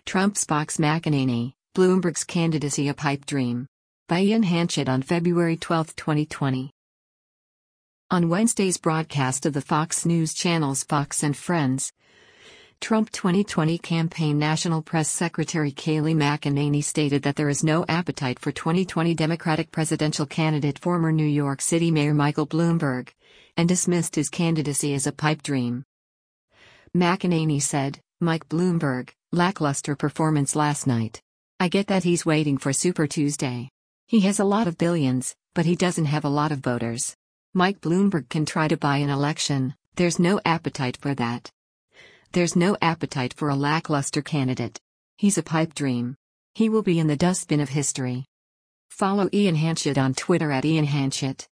Trump's Fox McEnany, Bloomberg's candidacy a pipe dream. By Ian Hanchett on February 12, 2020. On Wednesday's broadcast of the Fox News Channel's Fox and Friends, Trump 2020 campaign National Press Secretary Kayleigh McEnany stated that there is no appetite for 2020 Democratic presidential candidate former New York City Mayor Michael Bloomberg, and dismissed his candidacy as a pipe dream. McEnany said, "Mike Bloomberg, lackluster performance last night. I get that he's waiting for Super Tuesday. He has a lot of billions, but he doesn't have a lot of voters. Mike Bloomberg can try to buy an election, there's no appetite for that. There's no appetite for a lackluster candidate. He's a pipe dream. He will be in the dustbin of history." Follow Ian Hanchett on Twitter @IanHanchett.